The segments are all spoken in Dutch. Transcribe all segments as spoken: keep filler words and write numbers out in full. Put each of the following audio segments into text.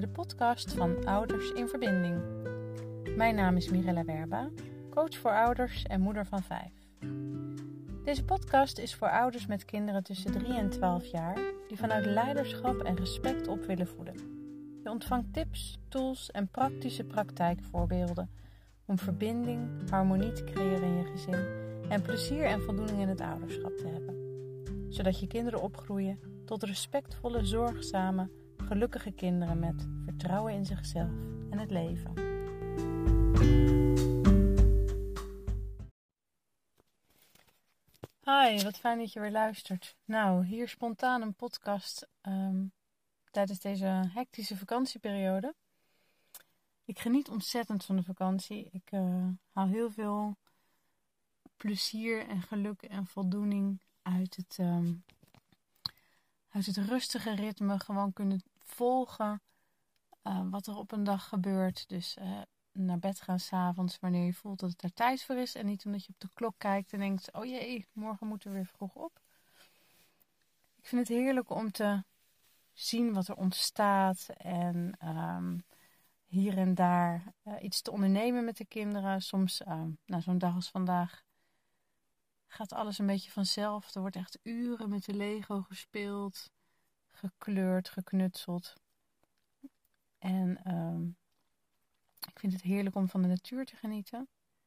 de podcast van Ouders in Verbinding. Mijn naam is Mirella Werba, coach voor ouders en moeder van vijf. Deze podcast is voor ouders met kinderen tussen drie en twaalf jaar die vanuit leiderschap en respect op willen voeden. Je ontvangt tips, tools en praktische praktijkvoorbeelden om verbinding, harmonie te creëren in je gezin en plezier en voldoening in het ouderschap te hebben. Zodat je kinderen opgroeien tot respectvolle, zorgzame, gelukkige kinderen met vertrouwen in zichzelf en het leven. Hi, wat fijn dat je weer luistert. Nou, hier spontaan een podcast um, tijdens deze hectische vakantieperiode. Ik geniet ontzettend van de vakantie. Ik uh, haal heel veel plezier en geluk en voldoening uit het, um, uit het rustige ritme. Gewoon kunnen volgen uh, wat er op een dag gebeurt. Dus uh, naar bed gaan 's avonds wanneer je voelt dat het er tijd voor is. En niet omdat je op de klok kijkt en denkt, oh jee, morgen moeten we weer vroeg op. Ik vind het heerlijk om te zien wat er ontstaat. En um, hier en daar uh, iets te ondernemen met de kinderen. Soms, uh, na zo'n dag als vandaag, gaat alles een beetje vanzelf. Er wordt echt uren met de Lego gespeeld, gekleurd, geknutseld. En um, ik vind het heerlijk om van de natuur te genieten.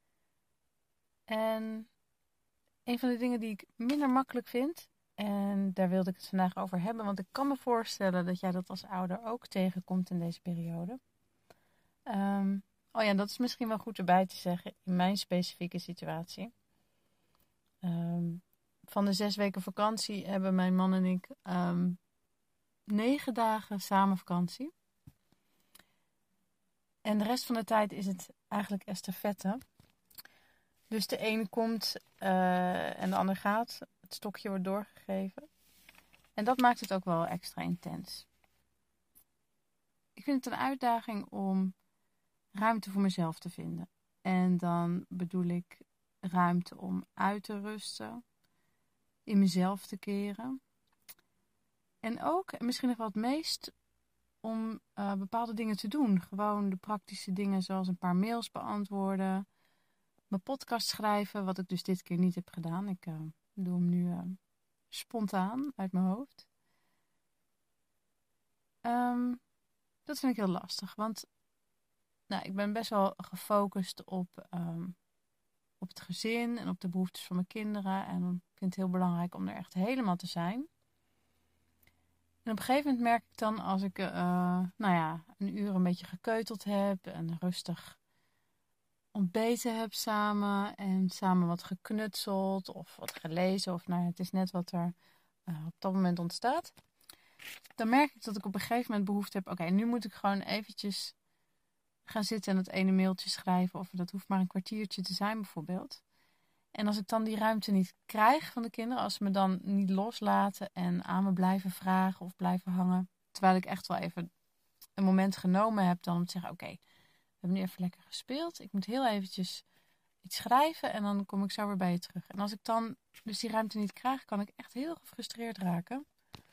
En een van de dingen die ik minder makkelijk vind, en daar wilde ik het vandaag over hebben, want ik kan me voorstellen dat jij dat als ouder ook tegenkomt in deze periode. Um, oh ja, dat is misschien wel goed erbij te zeggen in mijn specifieke situatie. Um, van de zes weken vakantie hebben mijn man en ik um, negen dagen samen vakantie. En de rest van de tijd is het eigenlijk estafette. Dus de ene komt uh, en de ander gaat. Het stokje wordt doorgegeven. En dat maakt het ook wel extra intens. Ik vind het een uitdaging om ruimte voor mezelf te vinden. En dan bedoel ik ruimte om uit te rusten. In mezelf te keren. En ook, en misschien nog wel het meest, om uh, bepaalde dingen te doen. Gewoon de praktische dingen zoals een paar mails beantwoorden. Mijn podcast schrijven, wat ik dus dit keer niet heb gedaan. Ik uh, doe hem nu uh, spontaan uit mijn hoofd. Um, dat vind ik heel lastig. Want nou, ik ben best wel gefocust op, um, op het gezin en op de behoeftes van mijn kinderen. En ik vind het heel belangrijk om er echt helemaal te zijn. En op een gegeven moment merk ik dan, als ik uh, nou ja, een uur een beetje gekeuteld heb en rustig ontbeten heb samen en samen wat geknutseld of wat gelezen, of nou ja, het is net wat er uh, op dat moment ontstaat. Dan merk ik dat ik op een gegeven moment behoefte heb, oké, okay, nu moet ik gewoon eventjes gaan zitten en dat ene mailtje schrijven, of dat hoeft maar een kwartiertje te zijn bijvoorbeeld. En als ik dan die ruimte niet krijg van de kinderen, als ze me dan niet loslaten en aan me blijven vragen of blijven hangen, terwijl ik echt wel even een moment genomen heb dan om te zeggen, oké, okay, we hebben nu even lekker gespeeld. Ik moet heel eventjes iets schrijven en dan kom ik zo weer bij je terug. En als ik dan dus die ruimte niet krijg, kan ik echt heel gefrustreerd raken.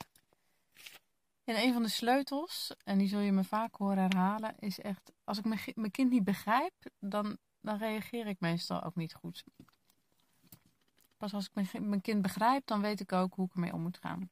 En een van de sleutels, en die zul je me vaak horen herhalen, is echt, als ik mijn kind niet begrijp, dan, dan reageer ik meestal ook niet goed. Pas als ik mijn kind begrijp, dan weet ik ook hoe ik ermee om moet gaan.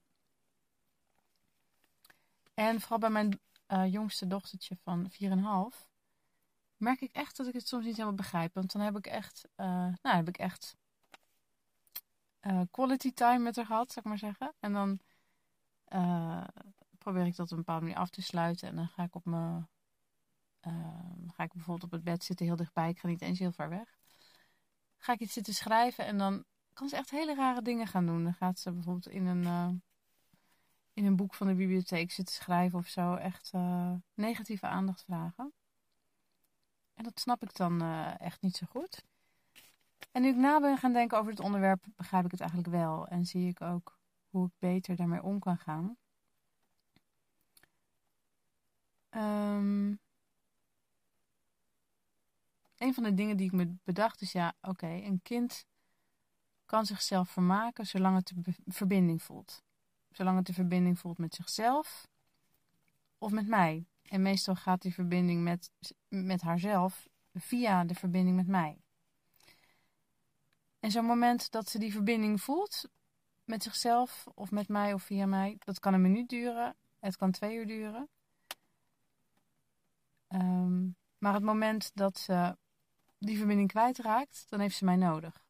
En vooral bij mijn uh, jongste dochtertje van vier komma vijf merk ik echt dat ik het soms niet helemaal begrijp. Want dan heb ik echt, uh, nou, heb ik echt uh, quality time met haar gehad, zou ik maar zeggen. En dan uh, probeer ik dat op een bepaalde manier af te sluiten. En dan ga ik op mijn, uh, ga ik bijvoorbeeld op het bed zitten heel dichtbij. Ik ga niet eens heel ver weg. Ga ik iets zitten schrijven en dan kan ze echt hele rare dingen gaan doen. Dan gaat ze bijvoorbeeld in een, uh, in een boek van de bibliotheek zitten schrijven of zo. Echt uh, negatieve aandacht vragen. En dat snap ik dan uh, echt niet zo goed. En nu ik na ben gaan denken over het onderwerp, begrijp ik het eigenlijk wel. En zie ik ook hoe ik beter daarmee om kan gaan. Um, een van de dingen die ik me bedacht is, ja, oké, okay, een kind kan zichzelf vermaken zolang het de verbinding voelt. Zolang het de verbinding voelt met zichzelf of met mij. En meestal gaat die verbinding met, met haarzelf via de verbinding met mij. En zo'n moment dat ze die verbinding voelt met zichzelf of met mij of via mij, dat kan een minuut duren. Het kan twee uur duren. Um, maar het moment dat ze die verbinding kwijtraakt, dan heeft ze mij nodig.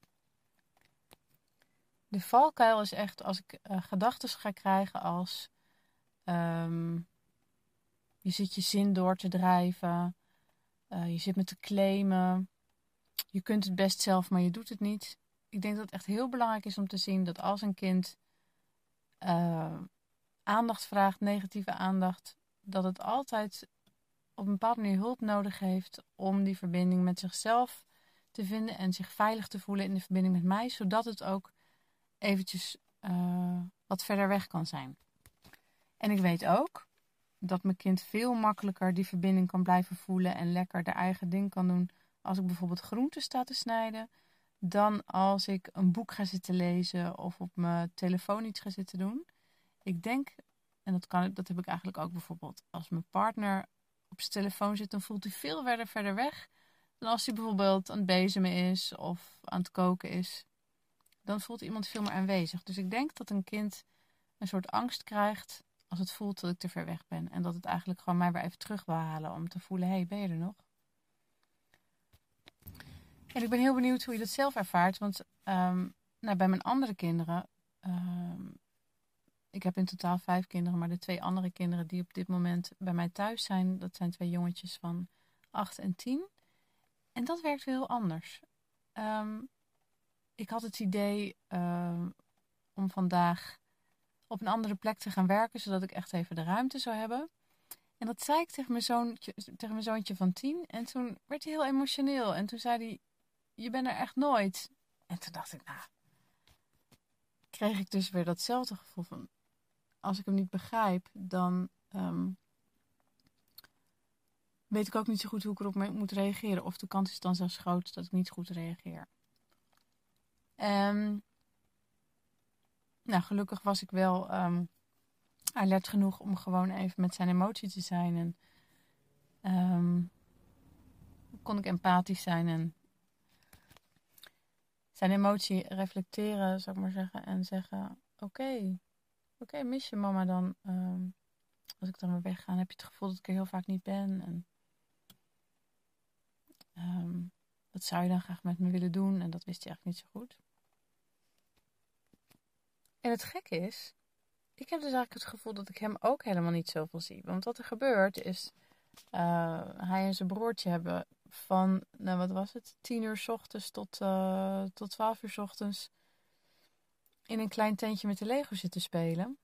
De valkuil is echt als ik uh, gedachten ga krijgen als um, je zit je zin door te drijven, uh, je zit me te claimen, je kunt het best zelf, maar je doet het niet. Ik denk dat het echt heel belangrijk is om te zien dat als een kind uh, aandacht vraagt, negatieve aandacht, dat het altijd op een bepaalde manier hulp nodig heeft om die verbinding met zichzelf te vinden en zich veilig te voelen in de verbinding met mij, zodat het ook eventjes uh, wat verder weg kan zijn. En ik weet ook dat mijn kind veel makkelijker die verbinding kan blijven voelen en lekker de eigen ding kan doen als ik bijvoorbeeld groenten sta te snijden, dan als ik een boek ga zitten lezen of op mijn telefoon iets ga zitten doen. Ik denk, en dat, kan, dat heb ik eigenlijk ook bijvoorbeeld als mijn partner op zijn telefoon zit, dan voelt hij veel verder verder weg dan als hij bijvoorbeeld aan het bezemen is of aan het koken is. Dan voelt iemand veel meer aanwezig. Dus ik denk dat een kind een soort angst krijgt als het voelt dat ik te ver weg ben. En dat het eigenlijk gewoon mij weer even terug wil halen om te voelen, hé, hey, ben je er nog? En ik ben heel benieuwd hoe je dat zelf ervaart. Want um, nou, bij mijn andere kinderen, um, ik heb in totaal vijf kinderen, maar de twee andere kinderen die op dit moment bij mij thuis zijn, dat zijn twee jongetjes van acht en tien. En dat werkt heel anders. Um, ik had het idee uh, om vandaag op een andere plek te gaan werken, zodat ik echt even de ruimte zou hebben. En dat zei ik tegen mijn zoontje, tegen mijn zoontje van tien. En toen werd hij heel emotioneel. En toen zei hij, je bent er echt nooit. En toen dacht ik, nou, kreeg ik dus weer datzelfde gevoel van, als ik hem niet begrijp, dan um, weet ik ook niet zo goed hoe ik erop moet reageren. Of de kans is dan zelfs groot dat ik niet goed reageer. Um, nou, gelukkig was ik wel um, alert genoeg om gewoon even met zijn emotie te zijn. En um, kon ik empathisch zijn en zijn emotie reflecteren, zou ik maar zeggen. En zeggen, oké, okay, oké, okay, mis je mama dan? Um, als ik dan weer wegga, heb je het gevoel dat ik er heel vaak niet ben. En um, wat zou je dan graag met me willen doen? En dat wist hij eigenlijk niet zo goed. En het gekke is, ik heb dus eigenlijk het gevoel dat ik hem ook helemaal niet zoveel zie. Want wat er gebeurt is, uh, hij en zijn broertje hebben van, nou wat was het, tien uur 's ochtends tot, uh, tot twaalf uur 's ochtends in een klein tentje met de Lego zitten spelen.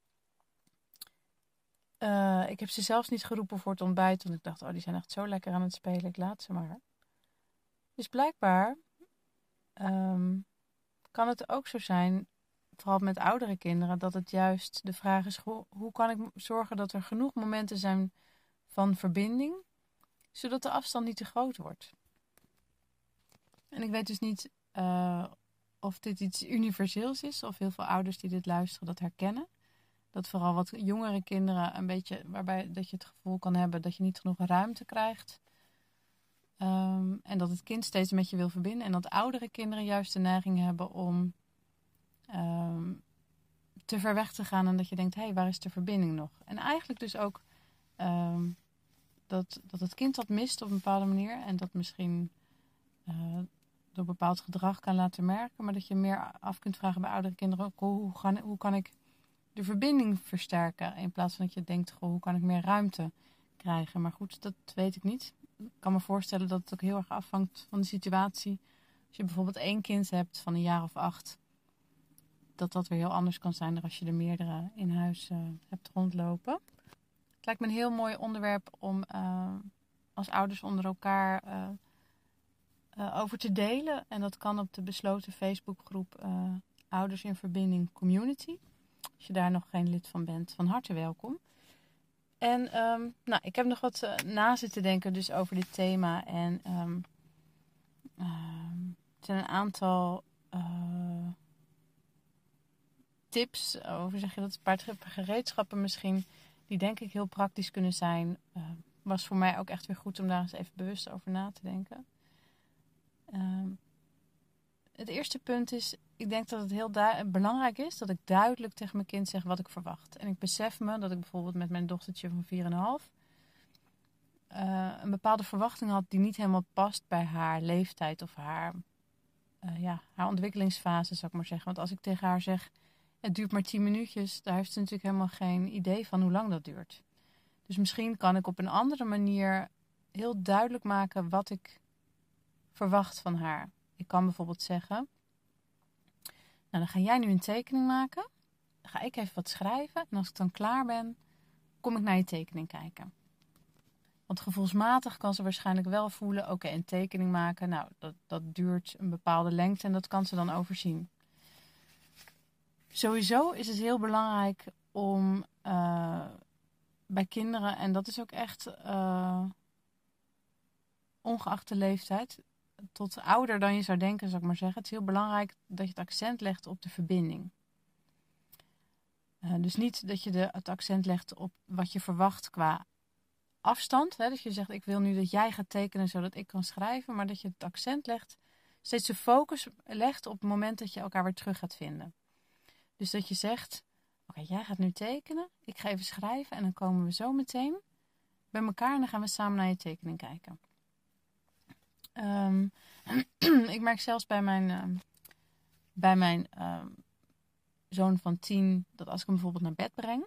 Uh, ik heb ze zelfs niet geroepen voor het ontbijt, want ik dacht, oh die zijn echt zo lekker aan het spelen, ik laat ze maar. Dus blijkbaar um, kan het ook zo zijn, vooral met oudere kinderen, dat het juist de vraag is, hoe, hoe kan ik zorgen dat er genoeg momenten zijn van verbinding, zodat de afstand niet te groot wordt. En ik weet dus niet uh, of dit iets universeels is, of heel veel ouders die dit luisteren dat herkennen. Dat vooral wat jongere kinderen een beetje, waarbij dat je het gevoel kan hebben dat je niet genoeg ruimte krijgt. Um, en dat het kind steeds met je wil verbinden. En dat oudere kinderen juist de neiging hebben om um, te ver weg te gaan. En dat je denkt, hé, hey, waar is de verbinding nog? En eigenlijk dus ook um, dat, dat het kind dat mist op een bepaalde manier. En dat misschien uh, door bepaald gedrag kan laten merken. Maar dat je meer af kunt vragen bij oudere kinderen ook, hoe, hoe, gaan, hoe kan ik de verbinding versterken? In plaats van dat je denkt, goh, hoe kan ik meer ruimte krijgen? Maar goed, dat weet ik niet. Ik kan me voorstellen dat het ook heel erg afhangt van de situatie. Als je bijvoorbeeld één kind hebt van een jaar of acht, dat dat weer heel anders kan zijn dan als je er meerdere in huis uh, hebt rondlopen. Het lijkt me een heel mooi onderwerp om uh, als ouders onder elkaar uh, uh, over te delen. En dat kan op de besloten Facebookgroep uh, Ouders in Verbinding Community. Als je daar nog geen lid van bent, van harte welkom. En um, nou, ik heb nog wat uh, na zitten denken dus over dit thema. En um, um, er zijn een aantal uh, tips, over zeg je dat, een paar gereedschappen misschien, die denk ik heel praktisch kunnen zijn. Uh, was voor mij ook echt weer goed om daar eens even bewust over na te denken. Uh, het eerste punt is, ik denk dat het heel du- belangrijk is dat ik duidelijk tegen mijn kind zeg wat ik verwacht. En ik besef me dat ik bijvoorbeeld met mijn dochtertje van vier komma vijf uh, een bepaalde verwachting had die niet helemaal past bij haar leeftijd of haar, uh, ja, haar ontwikkelingsfase, zou ik maar zeggen. Want als ik tegen haar zeg, het duurt maar tien minuutjes, daar heeft ze natuurlijk helemaal geen idee van hoe lang dat duurt. Dus misschien kan ik op een andere manier heel duidelijk maken wat ik verwacht van haar. Ik kan bijvoorbeeld zeggen, nou dan ga jij nu een tekening maken. Dan ga ik even wat schrijven. En als ik dan klaar ben, kom ik naar je tekening kijken. Want gevoelsmatig kan ze waarschijnlijk wel voelen, oké, okay, een tekening maken, nou dat, dat duurt een bepaalde lengte en dat kan ze dan overzien. Sowieso is het heel belangrijk om uh, bij kinderen, en dat is ook echt uh, ongeacht de leeftijd, tot ouder dan je zou denken, zou ik maar zeggen. Het is heel belangrijk dat je het accent legt op de verbinding. Uh, dus niet dat je de, het accent legt op wat je verwacht qua afstand. Hè? Dus je zegt, ik wil nu dat jij gaat tekenen zodat ik kan schrijven. Maar dat je het accent legt, steeds de focus legt op het moment dat je elkaar weer terug gaat vinden. Dus dat je zegt, oké, okay, jij gaat nu tekenen. Ik ga even schrijven en dan komen we zo meteen bij elkaar en dan gaan we samen naar je tekening kijken. Um, ik merk zelfs bij mijn, uh, bij mijn uh, zoon van tien, dat als ik hem bijvoorbeeld naar bed breng,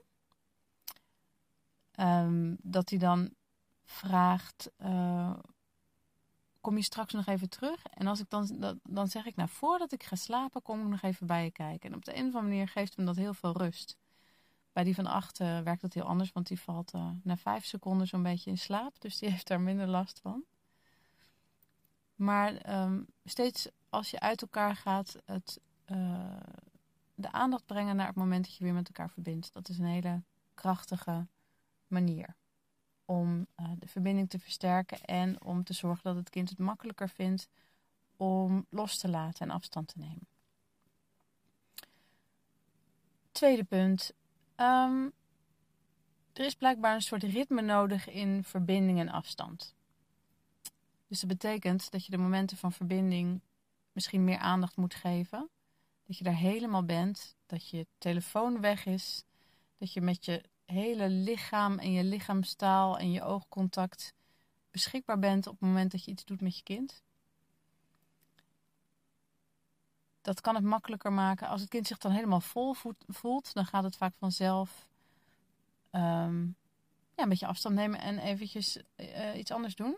um, dat hij dan vraagt, uh, kom je straks nog even terug? En als ik dan, dan zeg ik, nou voordat ik ga slapen, kom ik nog even bij je kijken. En op de een of andere manier geeft hem dat heel veel rust. Bij die van acht uh, werkt dat heel anders, want die valt uh, na vijf seconden zo'n beetje in slaap. Dus die heeft daar minder last van. Maar um, steeds als je uit elkaar gaat, het, uh, de aandacht brengen naar het moment dat je weer met elkaar verbindt. Dat is een hele krachtige manier om uh, de verbinding te versterken en om te zorgen dat het kind het makkelijker vindt om los te laten en afstand te nemen. Tweede punt. Um, er is blijkbaar een soort ritme nodig in verbinding en afstand. Dus dat betekent dat je de momenten van verbinding misschien meer aandacht moet geven. Dat je daar helemaal bent. Dat je telefoon weg is. Dat je met je hele lichaam en je lichaamstaal en je oogcontact beschikbaar bent op het moment dat je iets doet met je kind. Dat kan het makkelijker maken. Als het kind zich dan helemaal vol voelt, dan gaat het vaak vanzelf um, ja, een beetje afstand nemen en eventjes uh, iets anders doen.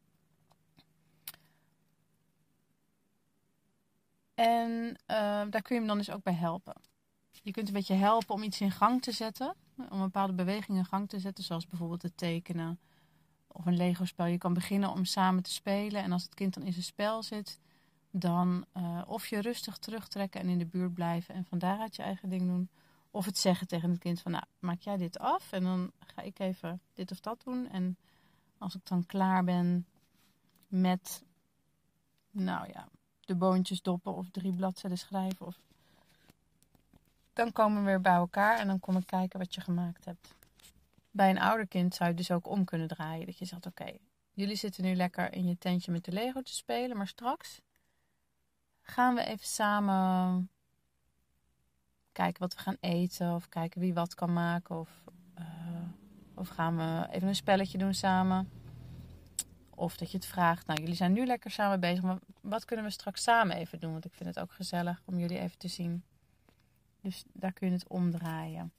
En uh, daar kun je hem dan dus ook bij helpen. Je kunt een beetje helpen om iets in gang te zetten. Om een bepaalde beweging in gang te zetten. Zoals bijvoorbeeld het tekenen. Of een Lego-spel. Je kan beginnen om samen te spelen. En als het kind dan in zijn spel zit. Dan uh, of je rustig terugtrekken en in de buurt blijven. En van daaruit je eigen ding doen. Of het zeggen tegen het kind van, nou, maak jij dit af. En dan ga ik even dit of dat doen. En als ik dan klaar ben met, nou ja, de boontjes doppen of drie bladzijden schrijven. Of dan komen we weer bij elkaar en dan kom ik kijken wat je gemaakt hebt. Bij een ouder kind zou je dus ook om kunnen draaien. Dat je zegt, oké, okay, jullie zitten nu lekker in je tentje met de Lego te spelen. Maar straks gaan we even samen kijken wat we gaan eten. Of kijken wie wat kan maken. Of, uh, of gaan we even een spelletje doen samen. Of dat je het vraagt, nou jullie zijn nu lekker samen bezig. Maar wat kunnen we straks samen even doen? Want ik vind het ook gezellig om jullie even te zien. Dus daar kun je het omdraaien.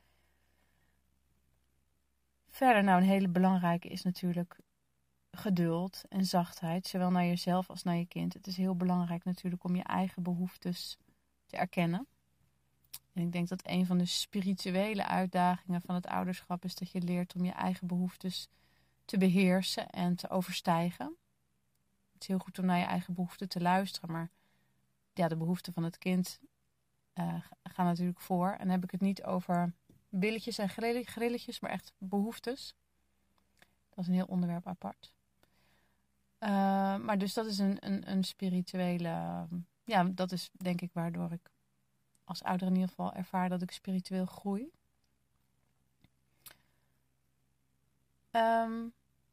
Verder, nou een hele belangrijke is natuurlijk geduld en zachtheid. Zowel naar jezelf als naar je kind. Het is heel belangrijk natuurlijk om je eigen behoeftes te erkennen. En ik denk dat een van de spirituele uitdagingen van het ouderschap is dat je leert om je eigen behoeftes te beheersen en te overstijgen. Het is heel goed om naar je eigen behoeften te luisteren. Maar ja, de behoeften van het kind uh, gaan natuurlijk voor. En dan heb ik het niet over billetjes en grilletjes, maar echt behoeftes. Dat is een heel onderwerp apart. Uh, maar dus dat is een, een, een spirituele... Uh, ja, dat is denk ik waardoor ik als ouder in ieder geval ervaar dat ik spiritueel groei. Um,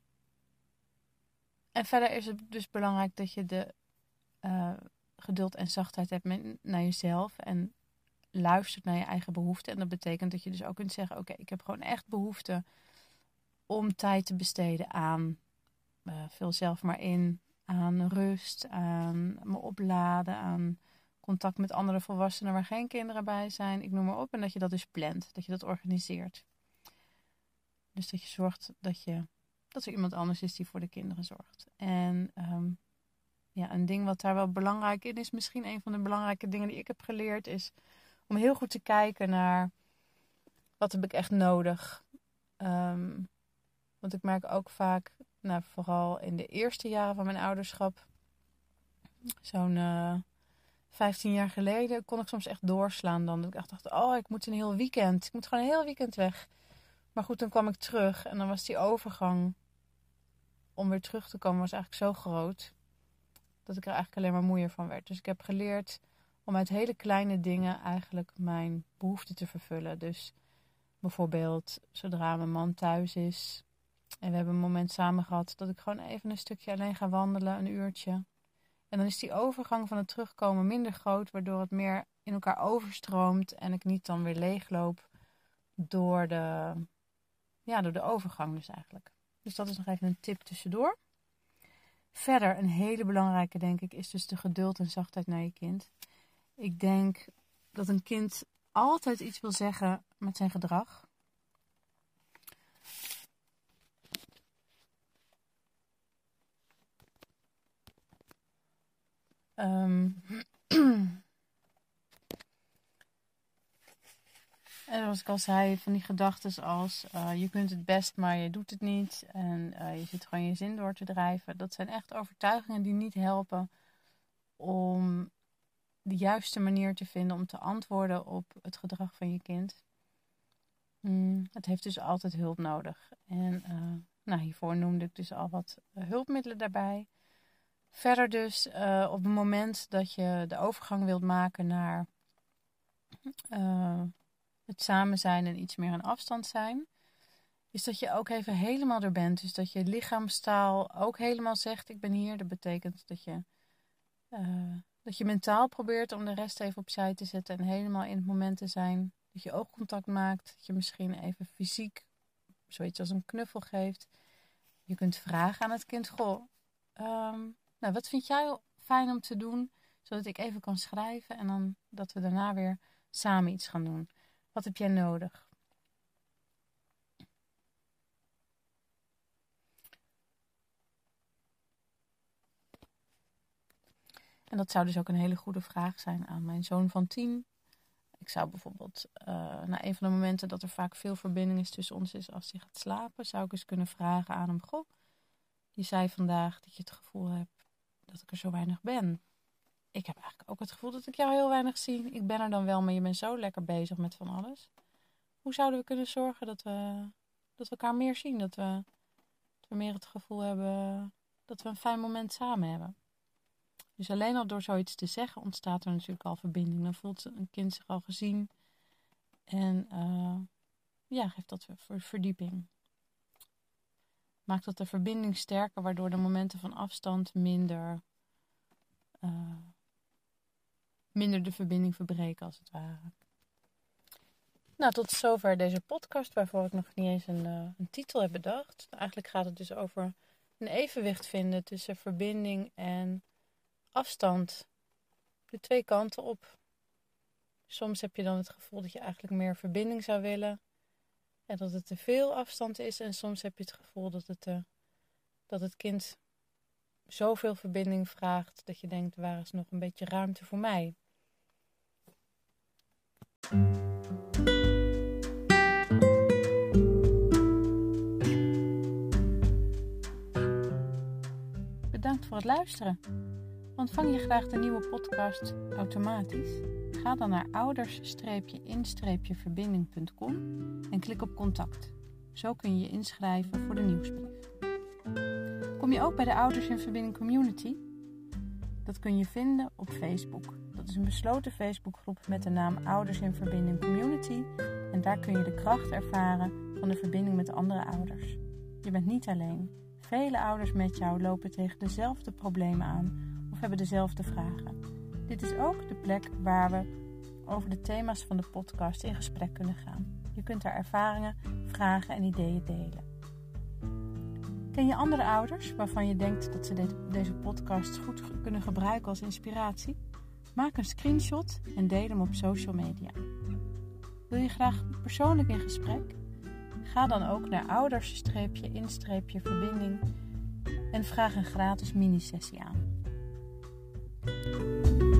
en verder is het dus belangrijk dat je de uh, geduld en zachtheid hebt met, naar jezelf. En luistert naar je eigen behoeften. En dat betekent dat je dus ook kunt zeggen, oké, okay, ik heb gewoon echt behoefte om tijd te besteden aan, uh, vul zelf maar in, aan rust, aan me opladen, aan contact met andere volwassenen waar geen kinderen bij zijn. Ik noem maar op. En dat je dat dus plant, dat je dat organiseert. Dus dat je zorgt dat, je, dat er iemand anders is die voor de kinderen zorgt. En um, ja, een ding wat daar wel belangrijk in is, misschien een van de belangrijke dingen die ik heb geleerd, is om heel goed te kijken naar wat heb ik echt nodig. Um, want ik merk ook vaak, nou, vooral in de eerste jaren van mijn ouderschap, zo'n uh, vijftien jaar geleden, kon ik soms echt doorslaan dan. Dat ik echt dacht, oh, ik moet een heel weekend. Ik moet gewoon een heel weekend weg. Maar goed, dan kwam ik terug en dan was die overgang om weer terug te komen was eigenlijk zo groot dat ik er eigenlijk alleen maar moeier van werd. Dus ik heb geleerd om uit hele kleine dingen eigenlijk mijn behoeften te vervullen. Dus bijvoorbeeld zodra mijn man thuis is en we hebben een moment samen gehad dat ik gewoon even een stukje alleen ga wandelen, een uurtje. En dan is die overgang van het terugkomen minder groot, waardoor het meer in elkaar overstroomt en ik niet dan weer leegloop door de, ja, door de overgang dus eigenlijk. Dus dat is nog even een tip tussendoor. Verder, een hele belangrijke denk ik, is dus de geduld en zachtheid naar je kind. Ik denk dat een kind altijd iets wil zeggen met zijn gedrag. Um, en zoals ik al zei, van die gedachten als uh, je kunt het best, maar je doet het niet. En uh, je zit gewoon je zin door te drijven. Dat zijn echt overtuigingen die niet helpen om de juiste manier te vinden om te antwoorden op het gedrag van je kind. Mm, het heeft dus altijd hulp nodig. En uh, nou, hiervoor noemde ik dus al wat uh, hulpmiddelen daarbij. Verder dus uh, op het moment dat je de overgang wilt maken naar uh, het samen zijn en iets meer aan afstand zijn, is dat je ook even helemaal er bent. Dus dat je lichaamstaal ook helemaal zegt, ik ben hier. Dat betekent dat je, uh, dat je mentaal probeert om de rest even opzij te zetten en helemaal in het moment te zijn. Dat je oogcontact maakt. Dat je misschien even fysiek zoiets als een knuffel geeft. Je kunt vragen aan het kind, goh, um, nou, wat vind jij fijn om te doen, zodat ik even kan schrijven en dan dat we daarna weer samen iets gaan doen. Wat heb jij nodig? En dat zou dus ook een hele goede vraag zijn aan mijn zoon van tien. Ik zou bijvoorbeeld, uh, na een van de momenten dat er vaak veel verbinding is tussen ons is als hij gaat slapen, zou ik eens kunnen vragen aan hem, goh, je zei vandaag dat je het gevoel hebt dat ik er zo weinig ben. Ik heb eigenlijk ook het gevoel dat ik jou heel weinig zie. Ik ben er dan wel, maar je bent zo lekker bezig met van alles. Hoe zouden we kunnen zorgen dat we, dat we elkaar meer zien? Dat we, dat we meer het gevoel hebben dat we een fijn moment samen hebben. Dus alleen al door zoiets te zeggen ontstaat er natuurlijk al verbinding. Dan voelt een kind zich al gezien. En uh, ja, geeft dat verdieping. Maakt dat de verbinding sterker, waardoor de momenten van afstand minder, uh, minder de verbinding verbreken als het ware. Nou, tot zover deze podcast, waarvoor ik nog niet eens een, uh, een titel heb bedacht. Eigenlijk gaat het dus over een evenwicht vinden tussen verbinding en afstand. De twee kanten op. Soms heb je dan het gevoel dat je eigenlijk meer verbinding zou willen. En dat het te veel afstand is. En soms heb je het gevoel dat het, uh, dat het kind zoveel verbinding vraagt. Dat je denkt, waar is nog een beetje ruimte voor mij? Bedankt voor het luisteren. Ontvang je graag de nieuwe podcast automatisch? Ga dan naar ouders-in-verbinding punt com en klik op contact. Zo kun je je inschrijven voor de nieuwsbrief. Kom je ook bij de Ouders in Verbinding Community? Dat kun je vinden op Facebook. Dat is een besloten Facebookgroep met de naam Ouders in Verbinding Community. En daar kun je de kracht ervaren van de verbinding met andere ouders. Je bent niet alleen. Vele ouders met jou lopen tegen dezelfde problemen aan of hebben dezelfde vragen. Dit is ook de plek waar we over de thema's van de podcast in gesprek kunnen gaan. Je kunt daar ervaringen, vragen en ideeën delen. Ken je andere ouders waarvan je denkt dat ze de- deze podcast goed ge- kunnen gebruiken als inspiratie? Maak een screenshot en deel hem op social media. Wil je graag persoonlijk in gesprek? Ga dan ook naar ouders-in-verbinding en vraag een gratis mini-sessie aan.